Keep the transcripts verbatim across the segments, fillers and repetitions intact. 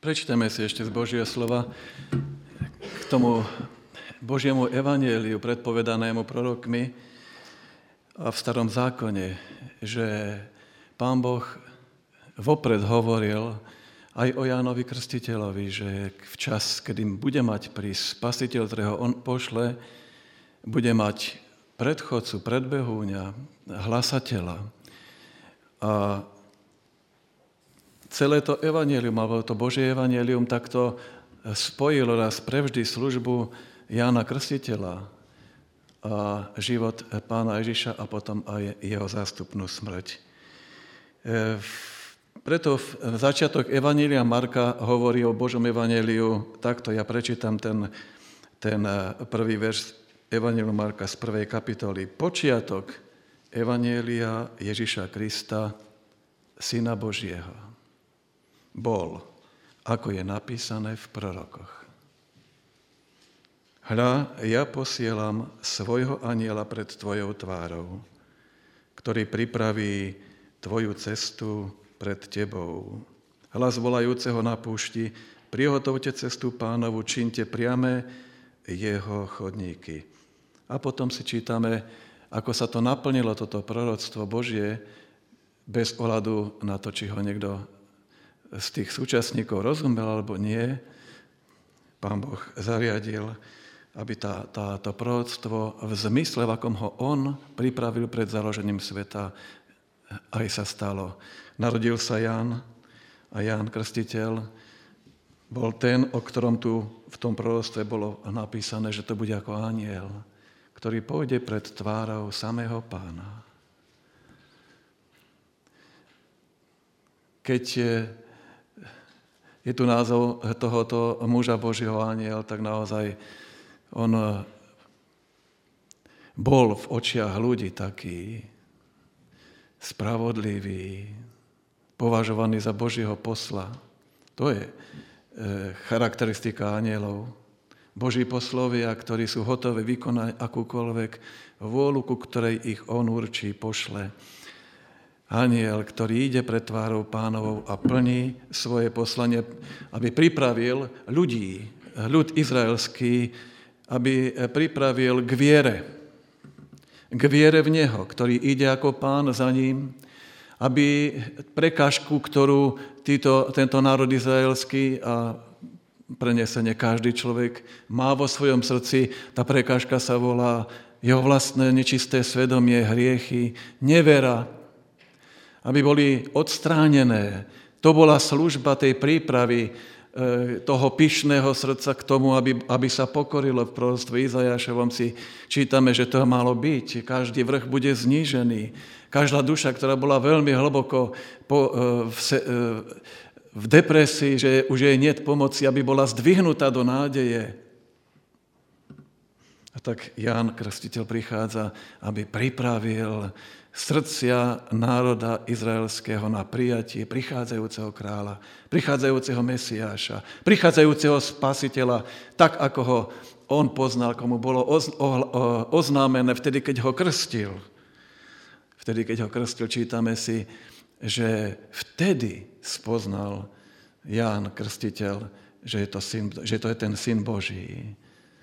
Prečítame si ešte z Božieho slova k tomu Božiemu evanjeliu predpovedanému prorokmi a v Starom zákone, že Pán Boh vopred hovoril aj o Jánovi Krstiteľovi, že v čas, kedy bude mať prísť Spasiteľ, ktorého on pošle, bude mať predchodcu, predbehúňa, hlasateľa. A celé to evanjelium, alebo to Božie evanjelium takto spojilo raz prevždy službu Jána Krstiteľa a život Pána Ježiša a potom aj jeho zástupnú smrť. Preto v začiatok evanjelia Marka hovorí o Božom evanjeliu takto. Ja prečítam ten, ten prvý verš evanjeliu Marka z prvej kapitoly. Počiatok evanjelia Ježiša Krista, Syna Božieho, bol, ako je napísané v prorokoch. Hľa, ja posielam svojho anjela pred tvojou tvárou, ktorý pripraví tvoju cestu pred tebou. Hlas volajúceho na púšti, prihotovte cestu Pánovu, činte priame jeho chodníky. A potom si čítame, ako sa to naplnilo, toto proroctvo Božie, bez ohľadu na to, či ho niekto z tých súčasníkov rozumel alebo nie. Pán Boh zariadil, aby tá, tá, to proroctvo v zmysle, v akom ho on pripravil pred založením sveta, aj sa stalo. Narodil sa Ján a Ján Krstiteľ bol ten, o ktorom tu v tom proroctve bolo napísané, že to bude ako anjel, ktorý pôjde pred tvárou samého Pána. Keď je tu názov tohoto muža Božieho anjel, tak naozaj on bol v očiach ľudí taký spravodlivý, považovaný za Božieho posla. To je charakteristika anjelov. Boží poslovia, ktorí sú hotoví vykonať akúkoľvek vôľu, ku ktorej ich on určí, pošle. Anjel, ktorý ide pred tvárou Pánovou a plní svoje poslanie, aby pripravil ľudí, ľud izraelský, aby pripravil k viere. K viere v Neho, ktorý ide ako Pán za ním, aby prekážku, ktorú títo, tento národ izraelský a prenesene každý človek má vo svojom srdci, tá prekážka sa volá jeho vlastné nečisté svedomie, hriechy, nevera, aby boli odstránené. To bola služba tej prípravy toho pyšného srdca k tomu, aby, aby sa pokorilo. V proroctve Izajašovom si čítame, že to malo byť. Každý vrch bude znížený. Každá duša, ktorá bola veľmi hlboko po, v, v depresii, že už jej niet pomoci, aby bola zdvihnutá do nádeje. A tak Ján Krstiteľ prichádza, aby pripravil srdcia národa izraelského na prijatie prichádzajúceho kráľa, prichádzajúceho Mesiáša, prichádzajúceho Spasiteľa, tak ako ho on poznal, komu bolo oznámené vtedy, keď ho krstil. Vtedy, keď ho krstil, čítame si, že vtedy spoznal Ján Krstiteľ, že je to, syn, že to je ten Syn Boží.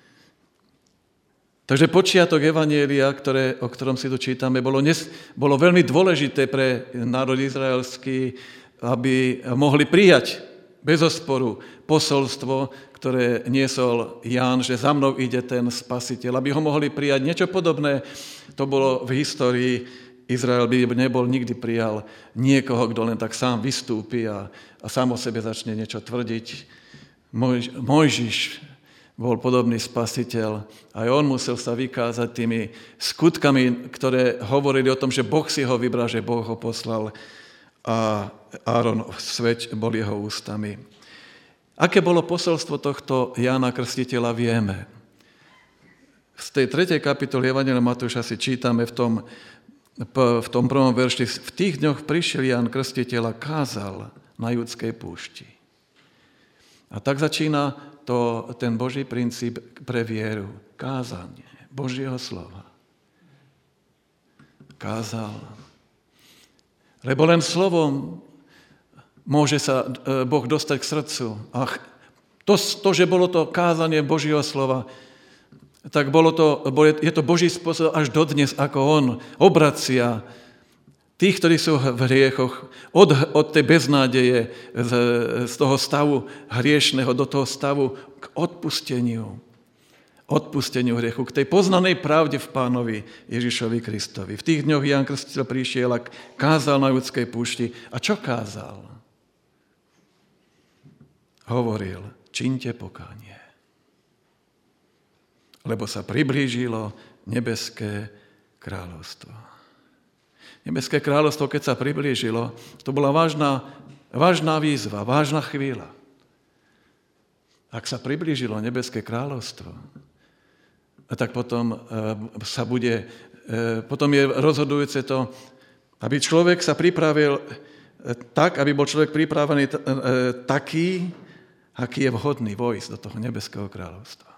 Takže počiatok evanjelia, ktoré, o ktorom si tu čítame, bolo, nes, bolo veľmi dôležité pre národ izraelský, aby mohli prijať bez osporu posolstvo, ktoré niesol Ján, že za mnou ide ten Spasiteľ. Aby ho mohli prijať niečo podobné, to bolo v histórii. Izrael by nebol nikdy prijal niekoho, kto len tak sám vystúpi a, a sám o sebe začne niečo tvrdiť. Moj, Mojžiš bol podobný Spasiteľ. Aj on musel sa vykázať tými skutkami, ktoré hovorili o tom, že Boh si ho vybral, že Boh ho poslal a Áron sveť bol jeho ústami. Aké bolo posolstvo tohto Jána Krstiteľa, vieme. Z tej tretej kapitoly Evanjelia Matúša si čítame v tom, v tom prvom verši. V tých dňoch prišiel Ján Krstiteľ a kázal na Judskej púšti. A tak začína to, ten Boží princíp pre vieru. Kázanie Božieho slova. Kázal. Lebo len slovom môže sa Boh dostať k srdcu. A to, to že bolo to kázanie Božieho slova, tak bolo to, je to Boží spôsob až dodnes, ako on obracia tých, ktorí sú v hriechoch, od, od tej beznádeje, z, z toho stavu hriešného do toho stavu k odpusteniu. Odpusteniu hriechu, k tej poznanej pravde v Pánovi Ježišovi Kristovi. V tých dňoch Ján Krstiteľ prišiel a kázal na judskej púšti. A čo kázal? Hovoril, čiňte pokánie. Lebo sa priblížilo nebeské kráľovstvo. Nebeské kráľovstvo, keď sa priblížilo, to bola vážna, vážna výzva, vážna chvíľa. Ak sa priblížilo nebeské kráľovstvo, tak potom sa bude, potom je rozhodujúce to, aby človek sa pripravil tak, aby bol človek pripravený taký, aký je vhodný vojsť do toho nebeského kráľovstva.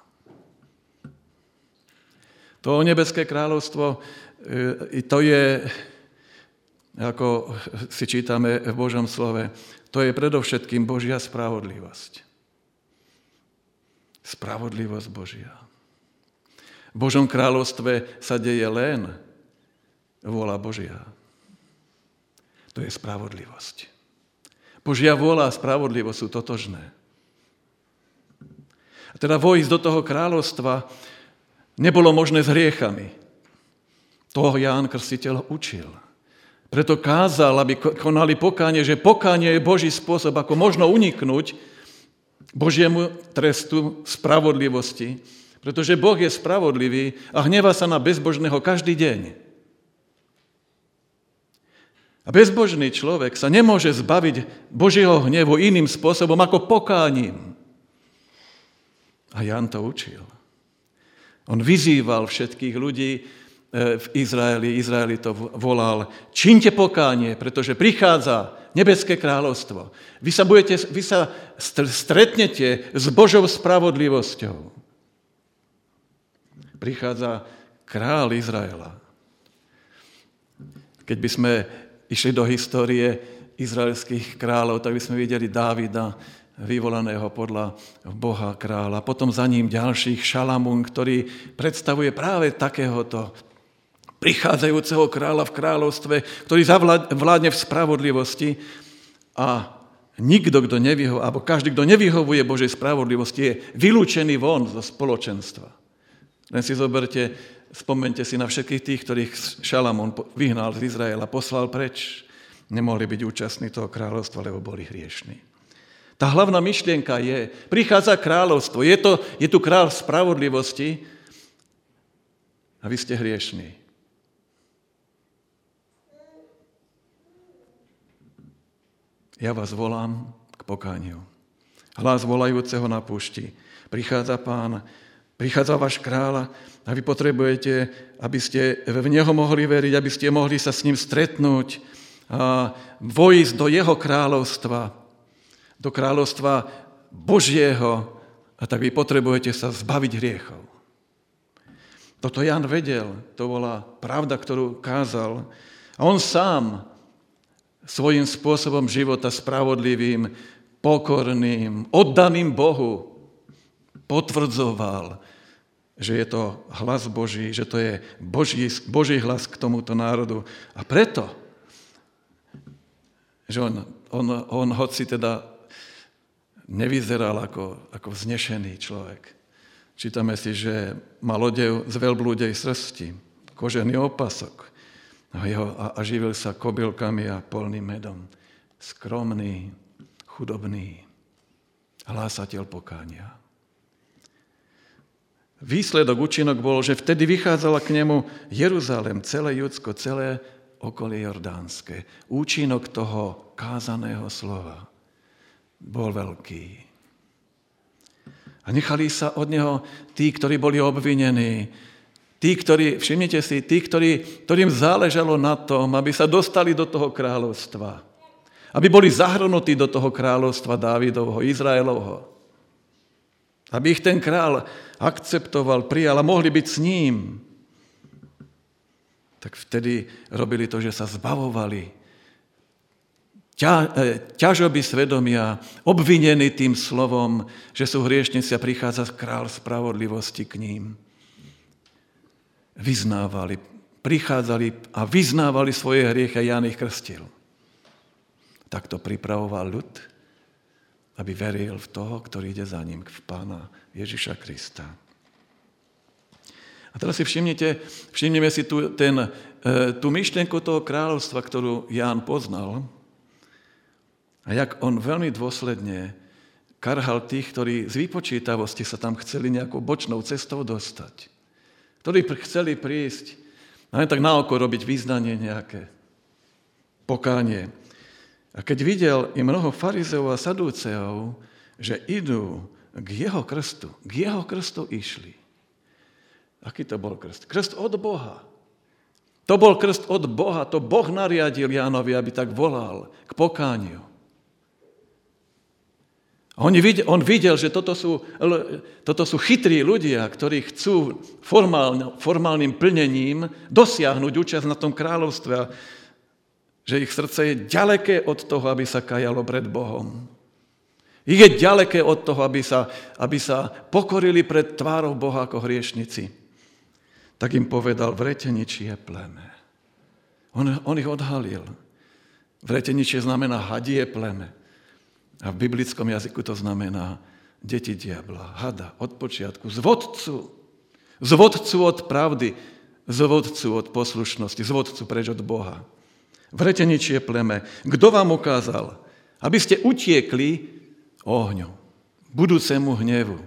To nebeské kráľovstvo, to je, ako si čítame v Božom slove, to je predovšetkým Božia spravodlivosť. Spravodlivosť Božia. V Božom kráľovstve sa deje len vôľa Božia. To je spravodlivosť. Božia vôľa a spravodlivosť sú totožné. A teda vojsť do toho kráľovstva nebolo možné s hriechami. Toho Ján Krstiteľ učil. Preto kázal, aby konali pokánie, že pokánie je Boží spôsob, ako možno uniknúť Božiemu trestu spravodlivosti, pretože Boh je spravodlivý a hnevá sa na bezbožného každý deň. A bezbožný človek sa nemôže zbaviť Božieho hnevu iným spôsobom ako pokáním. A Ján to učil. On vyzýval všetkých ľudí v Izraeli, Izraeli to volal, čiňte pokánie, pretože prichádza nebeské kráľovstvo. Vy sa, budete, vy sa stretnete s Božou spravodlivosťou. Prichádza kráľ Izraela. Keď by sme išli do histórie izraelských kráľov, tak by sme videli Dávida, vyvolaného podľa Boha kráľa. Potom za ním ďalších Šalamún, ktorý predstavuje práve takéhoto prichádzajúceho kráľa v kráľovstve, ktorý zavládne v spravodlivosti a nikto, kto nevyhovuje, alebo každý, kto nevyhovuje Božej spravodlivosti, je vylúčený von zo spoločenstva. Len si zoberte, spomente si na všetkých tých, ktorých Šalamún vyhnal z Izraela, poslal preč. Nemohli byť účastní toho kráľovstva, lebo boli hriešní. Tá hlavná myšlienka je, prichádza kráľovstvo, je, to, je tu kráľ spravodlivosti a vy ste hriešní. Ja vás volám k pokániu. Hlas volajúceho na púšti. Prichádza Pán, prichádza váš kráľ a vy potrebujete, aby ste v Neho mohli veriť, aby ste mohli sa s ním stretnúť a vojsť do jeho kráľovstva, do kráľovstva Božieho, a tak vy potrebujete sa zbaviť hriechov. Toto Ján vedel, to bola pravda, ktorú kázal. A on sám svojím spôsobom života spravodlivým, pokorným, oddaným Bohu potvrdzoval, že je to hlas Boží, že to je Boží, Boží hlas k tomuto národu. A preto, že on, on, on hoci teda nevyzeral ako, ako vznešený človek. Čítame si, že mal odev z veľblúdej srsti, kožený opasok a, jeho, a, a živil sa kobylkami a polným medom. Skromný, chudobný, hlásateľ pokánia. Výsledok, účinok bol, že vtedy vychádzala k nemu Jeruzalém, celé Judsko, celé okolie Jordánske. Účinok toho kázaného slova bol veľký. A nechali sa od neho tí, ktorí boli obvinení, tí, ktorí, všimnite si, tí, ktorí, ktorým záležalo na tom, aby sa dostali do toho kráľovstva. Aby boli zahrnutí do toho kráľovstva Dávidovho, Izraelovho. Aby ich ten kráľ akceptoval, prijal a mohli byť s ním. Tak vtedy robili to, že sa zbavovali ťažoby svedomia, obvinení tým slovom, že sú hriešnici a prichádza kráľ spravodlivosti k ním. Vyznávali, prichádzali a vyznávali svoje hriechy a Ján ich krstil. Takto pripravoval ľud, aby veril v toho, ktorý ide za ním, v Pána Ježiša Krista. A teraz si všimnite, všimneme si tu, ten, tú myšlienku toho kráľovstva, ktorú Ján poznal, a jak on veľmi dôsledne karhal tých, ktorí z vypočítavosti sa tam chceli nejakou bočnou cestou dostať. Ktorí chceli prísť, a len tak na oko robiť význanie nejaké, pokánie. A keď videl i mnoho farizeov a sadúceov, že idú k jeho krstu, k jeho krstu išli. Aký to bol krst? Krst od Boha. To bol krst od Boha, to Boh nariadil Jánovi, aby tak volal k pokániu. On videl, on videl, že toto sú, toto sú chytrí ľudia, ktorí chcú formálne, formálnym plnením dosiahnuť účasť na tom kráľovstve, že ich srdce je ďaleké od toho, aby sa kajalo pred Bohom. Ich je ďaleké od toho, aby sa, aby sa pokorili pred tvárou Boha ako hriešnici. Tak im povedal, vreteničie pleme. On, on ich odhalil. Vreteničie znamená hadie pleme. A v biblickom jazyku to znamená deti diabla, hada, od počiatku, zvodcu. Zvodcu od pravdy, zvodcu od poslušnosti, zvodcu preč od Boha. Vreteničie pleme, kto vám ukázal, aby ste utiekli ohňu, budúcemu hnevu.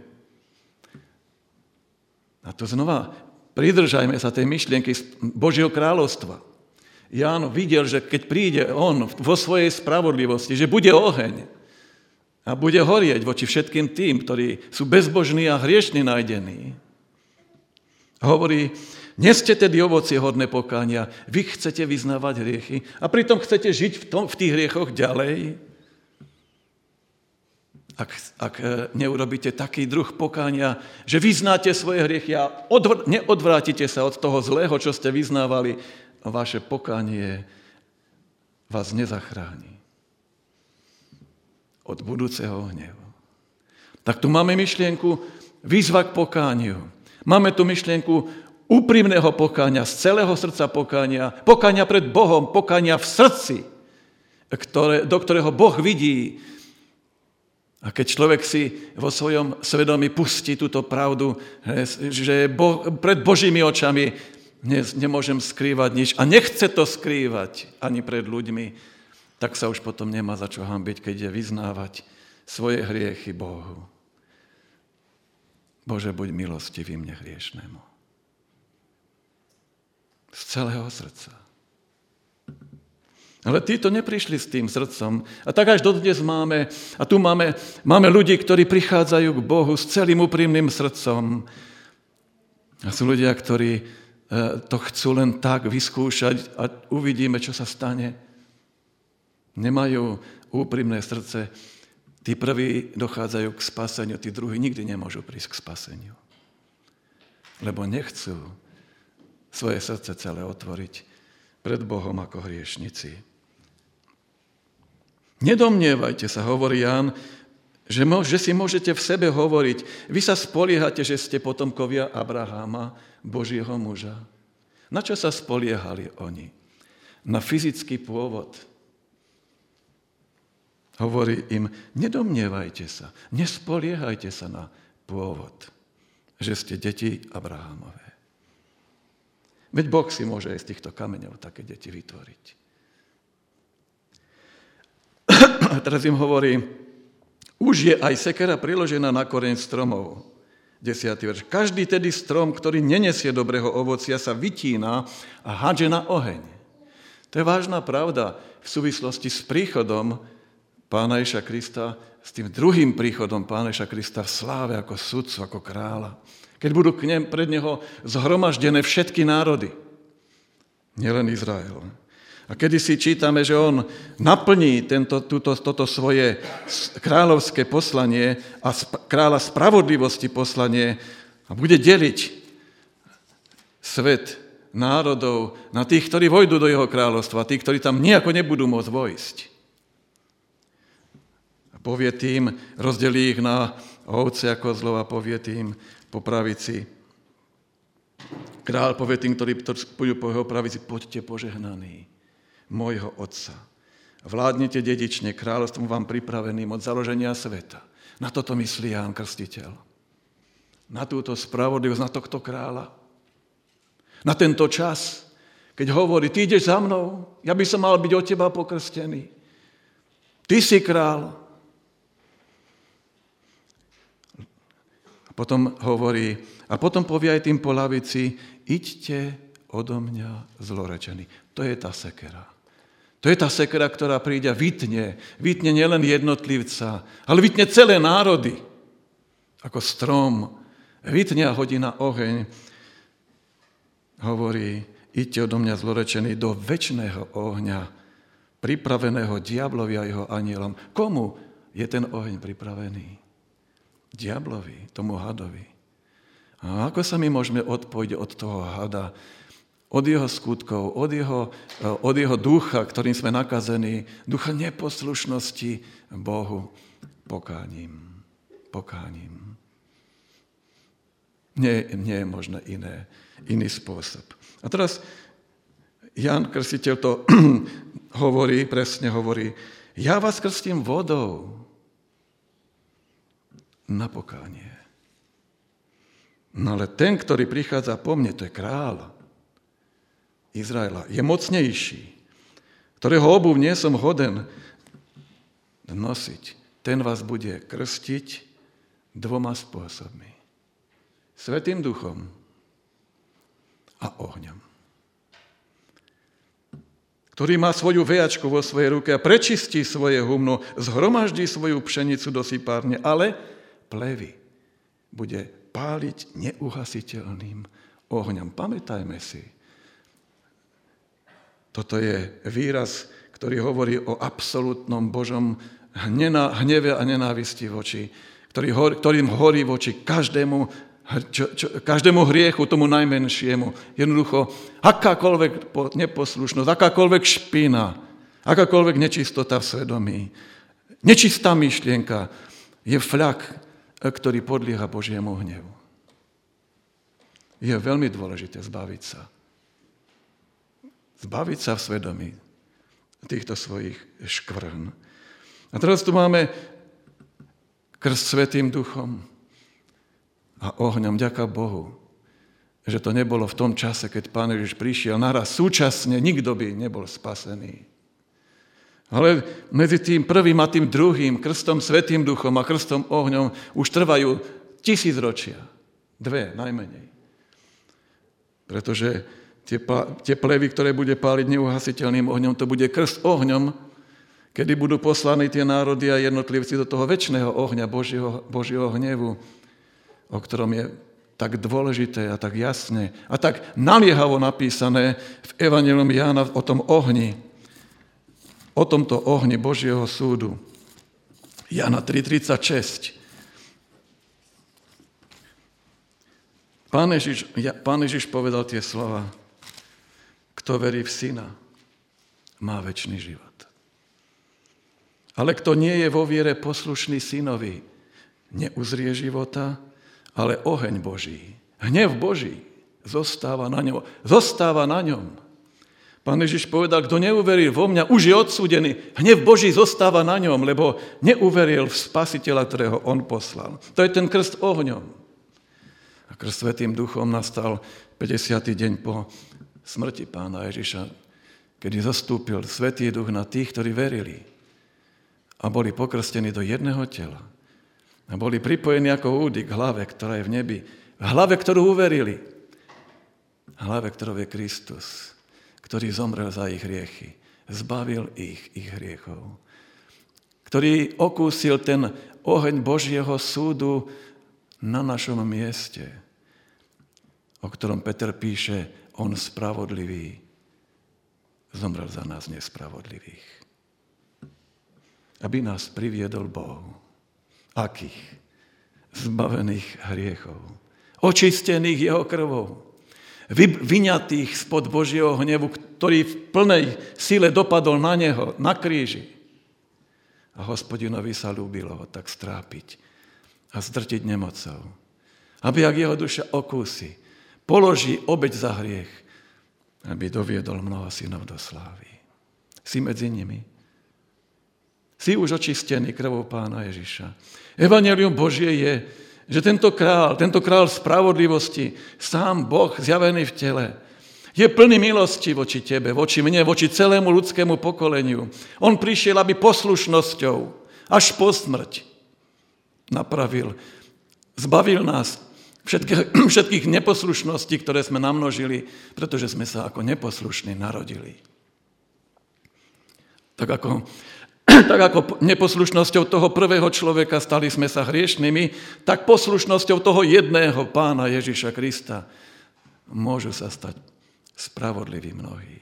A to znova, pridržajme sa tej myšlienky Božieho kráľovstva. Ján videl, že keď príde on vo svojej spravodlivosti, že bude oheň, a bude horieť voči všetkým tým, ktorí sú bezbožní a hriešni najdení. A hovorí, nie ste tedy ovocie hodné pokánia, vy chcete vyznávať hriechy a pritom chcete žiť v, tom, v tých hriechoch ďalej. Ak, ak neurobíte taký druh pokánia, že vyznáte svoje hriechy a odvr- neodvrátite sa od toho zlého, čo ste vyznávali, vaše pokánie vás nezachráni od budúceho hnevu. Tak tu máme myšlienku výzva k pokániu. Máme tu myšlienku úprimného pokánia, z celého srdca pokánia, pokánia pred Bohom, pokánia v srdci, ktoré, do ktorého Boh vidí. A keď človek si vo svojom svedomí pustí túto pravdu, že boh, pred Božími očami ne, nemôžem skrývať nič a nechce to skrývať ani pred ľuďmi, tak sa už potom nemá za čo hanbiť, keď je vyznávať svoje hriechy Bohu. Bože, buď milostivý mne hriešnému. Z celého srdca. Ale títo neprišli s tým srdcom. A tak až dodnes máme, a tu máme, máme ľudí, ktorí prichádzajú k Bohu s celým úprimným srdcom. A sú ľudia, ktorí to chcú len tak vyskúšať a uvidíme, čo sa stane. Nemajú úprimné srdce, tí prví dochádzajú k spaseniu, tí druhí nikdy nemôžu prísť k spaseniu. Lebo nechcú svoje srdce celé otvoriť pred Bohom ako hriešnici. Nedomnievajte sa, hovorí Ján, že, že si môžete v sebe hovoriť, vy sa spoliehate, že ste potomkovia Abraháma, Božieho muža. Na čo sa spoliehali oni? Na fyzický pôvod. Hovorí im, nedomnievajte sa, nespoliehajte sa na pôvod, že ste deti Abrahámové. Veď Boh si môže aj z týchto kameňov také deti vytvoriť. A teraz im hovorí, už je aj sekera priložená na koreň stromov. Desiatý verš. Každý tedy strom, ktorý nenesie dobrého ovocia, sa vytína a hádže na oheň. To je vážna pravda v súvislosti s príchodom Pána Ježiša Krista, s tým druhým príchodom Pána Ježiša Krista v sláve ako sudcu, ako kráľa. Keď budú k nem, pred neho zhromaždené všetky národy, nielen Izrael. A kedy si čítame, že on naplní tento, túto, toto svoje kráľovské poslanie a sp- kráľa spravodlivosti poslanie a bude deliť svet národov na tých, ktorí vojdu do jeho kráľovstva, a tých, ktorí tam nejako nebudú môcť vojsť. povie tým, rozdelí ich na ovce a kozlov a povie tým po pravici. Král povie tým, ktorí pôjdu po jeho pravici, poďte požehnaní môjho otca. Vládnite dedične, kráľovstvom vám pripraveným od založenia sveta. Na toto myslí Ján Krstiteľ. Na túto spravodlivosť, na tohto kráľa. Na tento čas, keď hovorí, ty ideš za mnou, ja by som mal byť od teba pokrstený. Ty si král. A potom hovorí, a potom povie aj tým po lavici, iďte odo mňa zlorečení. To je tá sekera. To je tá sekera, ktorá príde a vytne. Vytne nielen jednotlivca, ale vytne celé národy. Ako strom. Vytne a hodí na oheň. Hovorí, idte odo mňa zlorečení do večného ohňa, pripraveného diablovi a jeho anielom. Komu je ten oheň pripravený? Diablovi, tomu hadovi. A ako sa my môžeme odpojiť od toho hada, od jeho skutkov, od jeho, od jeho ducha, ktorým sme nakazení, ducha neposlušnosti Bohu, pokáním. Pokáním. Nie, nie je možné iné, iný spôsob. A teraz Ján Krstiteľ to hovorí, presne hovorí, ja vás krstím vodou na pokánie. No ale ten, ktorý prichádza po mne, to je kráľ Izraela, je mocnejší, ktorého obuv nie som hoden nosiť. Ten vás bude krstiť dvoma spôsobmi. Svätým duchom a ohňom. Ktorý má svoju vejačku vo svojej ruke a prečistí svoje humno, zhromaždí svoju pšenicu do sypárne, ale plevy bude páliť neuhasiteľným ohňom. Pamätajme si, toto je výraz, ktorý hovorí o absolútnom Božom hneve a nenávisti voči, ktorý, ktorým horí voči každému, čo, čo, každému hriechu, tomu najmenšiemu. Jednoducho, akákoľvek neposlušnosť, akákoľvek špina, akákoľvek nečistota v svedomí, nečistá myšlienka je fľak, ktorý podlieha Božiemu hnevu. Je veľmi dôležité zbaviť sa. Zbaviť sa v svedomí týchto svojich škvrn. A teraz tu máme krst Svätým duchom a ohňom. Ďaká Bohu, že to nebolo v tom čase, keď Pán Ježiš prišiel naraz. Súčasne nikto by nebol spasený. Ale medzi tým prvým a tým druhým, krstom Svätým duchom a krstom ohňom, už trvajú tisícročia. Dve, najmenej. Pretože tie, tie plevy, ktoré bude páliť neuhasiteľným ohňom, to bude krst ohňom, kedy budú poslaní tie národy a jednotlivci do toho večného ohňa Božieho, Božieho hnevu, o ktorom je tak dôležité a tak jasne a tak naliehavo napísané v Evanjelium Jána o tom ohni, o tomto ohni Božieho súdu. Jána tri tridsaťšesť. Pán Ježiš, Pán Ježiš povedal tie slova, kto verí v Syna, má večný život. Ale kto nie je vo viere poslušný Synovi, neuzrie života, ale oheň Boží, hnev Boží zostáva na ňom. Zostáva na ňom. Pán Ježiš povedal, kto neuveril vo mňa, už je odsúdený. Hnev Boží zostáva na ňom, lebo neuveril v Spasiteľa, ktorého on poslal. To je ten krst ohňom. A krst Svätým duchom nastal päťdesiaty deň po smrti Pána Ježiša, kedy zostúpil Svätý duch na tých, ktorí verili a boli pokrstení do jedného tela. A boli pripojení ako údy k hlave, ktorá je v nebi. V hlave, ktorú uverili. Hlave, ktorou je Kristus, ktorý zomrel za ich hriechy. Zbavil ich, ich hriechov. Ktorý okúsil ten oheň Božieho súdu na našom mieste, o ktorom Peter píše, on spravodlivý zomrel za nás nespravodlivých. Aby nás priviedol Bohu. Akých? Zbavených hriechov. Očistených jeho krvou. Vyňatých spod Božieho hnevu, ktorý v plnej sile dopadol na neho, na kríži. A Hospodinovi sa ľúbilo ho tak strápiť a zdrtiť nemocou. Aby, ak jeho duša okúsi, položí obeť za hriech, aby doviedol mnoho synov do slávy. Si medzi nimi. Si už očistený krvou Pána Ježiša. Evanjelium Božie je, že tento král, tento král spravodlivosti, sám Boh zjavený v tele, je plný milosti voči tebe, voči mne, voči celému ľudskému pokoleniu. On prišiel, aby poslušnosťou až po smrť napravil, zbavil nás všetkých, všetkých neposlušností, ktoré sme namnožili, pretože sme sa ako neposlušní narodili. Tak ako, tak ako neposlušnosťou toho prvého človeka stali sme sa hriešnými, tak poslušnosťou toho jedného Pána Ježiša Krista môžu sa stať spravodliví mnohí.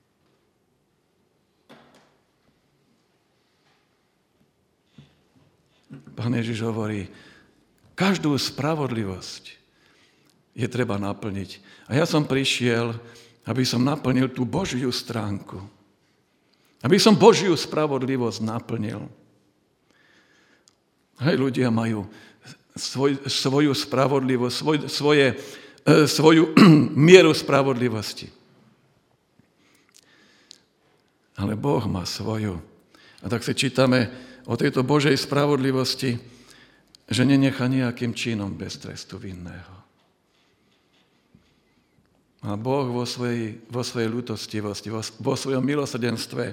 Pán Ježiš hovorí, každú spravodlivosť je treba naplniť. A ja som prišiel, aby som naplnil tú Božiu stránku. Aby som Božiu spravodlivosť naplnil. Hej, ľudia majú svoj, svoju spravodlivosť, svoj, svoje svoju mieru spravodlivosti. Ale Boh má svoju. A tak si čítame o tejto Božej spravodlivosti, že nenechá nejakým činom bez trestu vinného. A Boh vo svojej, vo svojej ľútostivosti, vo, vo svojom milosrdenstve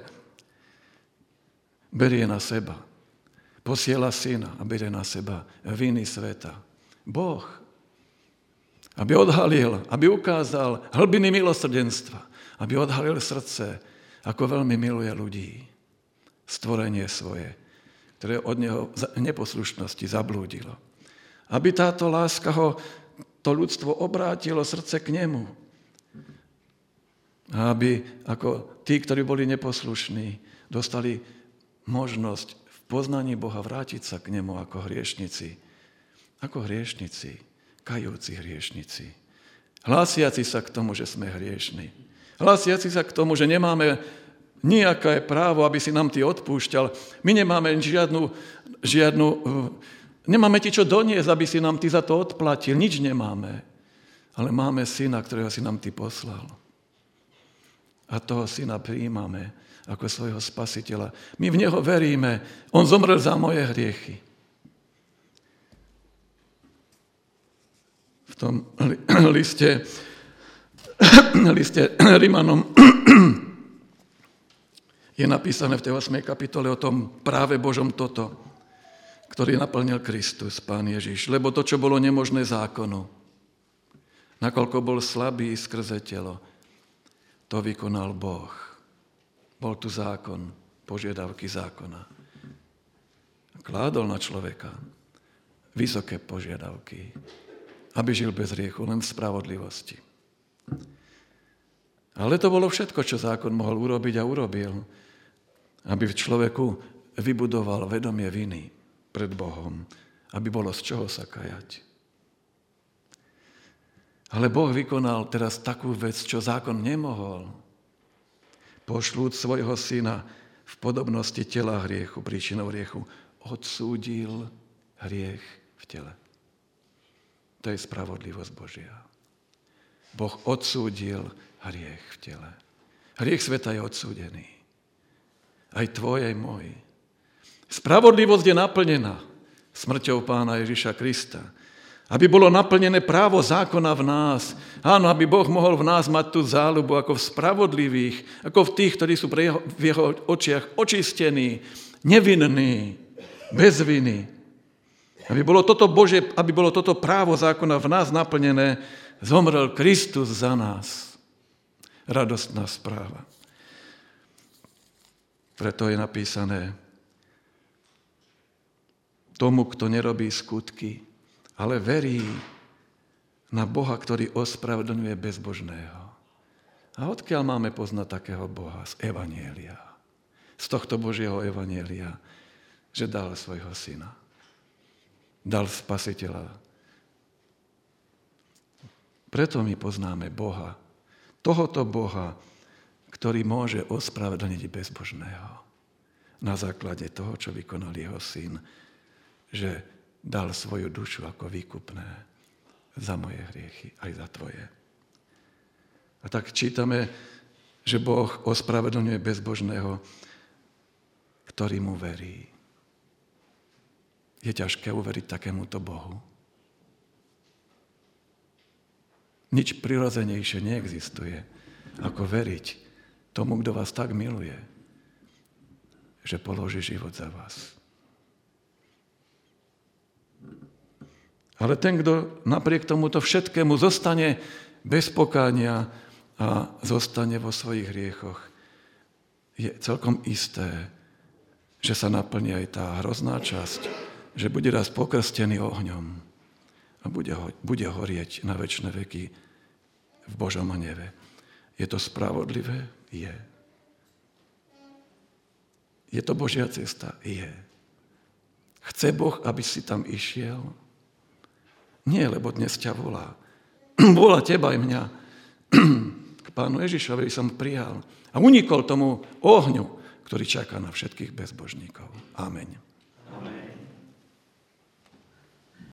berie na seba. Posiela syna a berie na seba viny sveta. Boh. Aby odhalil, aby ukázal hlbiny milosrdenstva, aby odhalil srdce, ako veľmi miluje ľudí, stvorenie svoje, ktoré od neho v neposlušnosti zablúdilo. Aby táto láska ho, to ľudstvo obrátilo srdce k nemu. A aby ako tí, ktorí boli neposlušní, dostali možnosť v poznaní Boha vrátiť sa k nemu ako hriešnici. Ako hriešnici. Kajúci hriešnici. Hlásiaci sa k tomu, že sme hriešni. Hlásiaci sa k tomu, že nemáme nejaké právo, aby si nám ty odpúšťal. My nemáme žiadnu, žiadnu, nemáme ti čo doniesť, aby si nám ty za to odplatil. Nič nemáme. Ale máme syna, ktorého si nám ty poslal. A toho syna prijímame ako svojho spasiteľa. My v neho veríme. On zomrel za moje hriechy. V tom liste, liste Rimanom je napísané v tej ôsmej kapitole o tom práve Božom toto, ktorý naplnil Kristus, Pán Ježiš. Lebo to, čo bolo nemožné zákonu, nakoľko bol slabý skrze telo, to vykonal Boh. Bol tu zákon, požiadavky zákona. Kládol na človeka vysoké požiadavky, aby žil bez hriechu, len v spravodlivosti. Ale to bolo všetko, čo zákon mohol urobiť a urobil, aby v človeku vybudoval vedomie viny pred Bohom, aby bolo z čoho sa kajať. Ale Boh vykonal teraz takú vec, čo zákon nemohol. Pošľúc svojho syna v podobnosti tela hriechu, príčinou hriechu, odsúdil hriech v tele. To je spravodlivosť Božia. Boh odsúdil hriech v tele. Hriech sveta je odsúdený. Aj tvoj, aj môj. Spravodlivosť je naplnená smrťou Pána Ježiša Krista. Aby bolo naplnené právo zákona v nás. Áno, aby Boh mohol v nás mať tú záľubu ako v spravodlivých, ako v tých, ktorí sú pre jeho, v jeho očiach očistení, nevinní, bez viny. Aby bolo toto Bože, aby bolo toto právo zákona v nás naplnené, zomrel Kristus za nás. Radostná správa. Preto je napísané, tomu, kto nerobí skutky, ale verí na Boha, ktorý ospravedlňuje bezbožného. A odkiaľ máme poznať takého Boha? Z Evanjelia. Z tohto Božieho Evanjelia, že dal svojho syna. Dal spasiteľa. Preto my poznáme Boha. Tohoto Boha, ktorý môže ospravedlniť bezbožného. na základe toho, čo vykonal jeho syn, že dal svoju dušu ako výkupné za moje hriechy, aj za tvoje. A tak čítame, že Boh ospravedlňuje bezbožného, ktorý mu verí. Je ťažké uveriť takémuto Bohu. Nič prirodzenejšie neexistuje, ako veriť tomu, kto vás tak miluje, že položí život za vás. Ale ten, kto napriek tomuto všetkému zostane bez pokánia a zostane vo svojich hriechoch, je celkom isté, že sa naplní aj tá hrozná časť, že bude raz pokrstený ohňom a bude, ho, bude horieť na večné veky v Božom hneve. Je to spravodlivé? Je. Je to Božia cesta? Je. Chce Boh, aby si tam išiel? Nie, lebo dnes ťa volá. Volá teba aj mňa. K Pánu Ježišovi som prijal a unikol tomu ohňu, ktorý čaká na všetkých bezbožníkov. Amen.